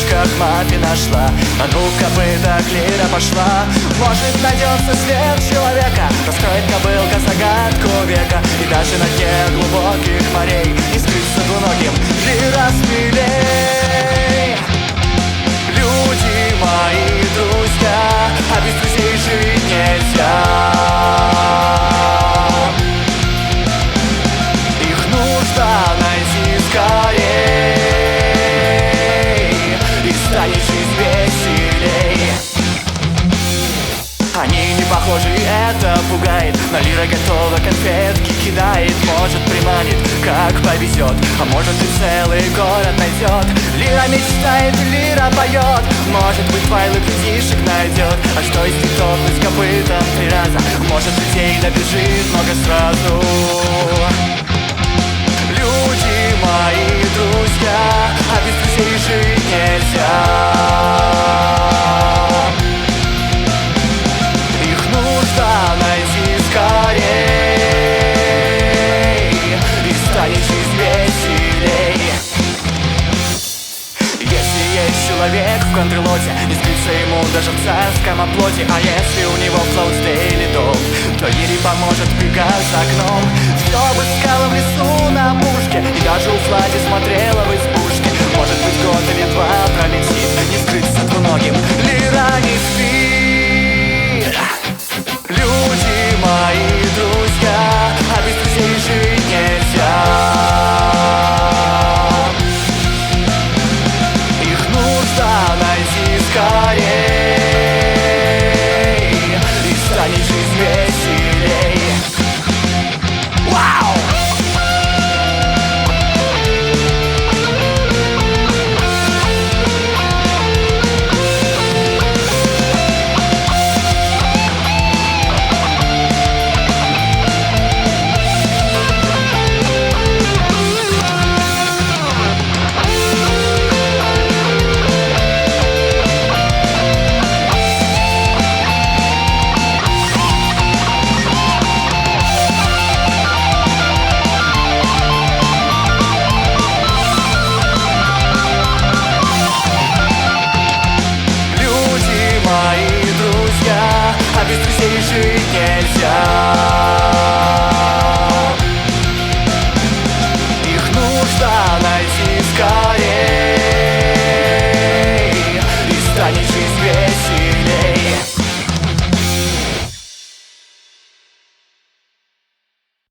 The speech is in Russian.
поисках мафи нашла. На двух копытах лира пошла. Может, найдется след человека, раскроет кобылка загадку века. И даже на дне глубоких морей не скрыться двуногим лира смелей. Люди мои друзья, а без друзей жить нельзя. Их нужно найти скорей, и станет жизнь веселей. Они не похожи, это пугает, но лира готова, конфетки кидает. Может, приманит, как повезет, а может и целый город найдет. Лира мечтает, лира поет, может быть, твайлы детишек найдет. А что если топнуть копытом 3 раза? Может, людей добежит много сразу. Люди мои друзья, а без друзей жить нельзя. Их нужно найти скорей, и станет жизнь веселей. Если есть человек в контрлоте, не скрыться ему даже в царском оплоте. А если у него Cloudsdale дом, то Лире поможет бега за окном. Все бы искала в лесу на пушке, и даже у Влади смотрела в избушке. Может быть, год или 2 пролетит, не скрыться двуногим лира не спит. Люди мои друзья, а без друзей жить нельзя. Их нужно найти скорей, и станет жизнь веселей. Вау! Мои друзья, а без друзей жить нельзя.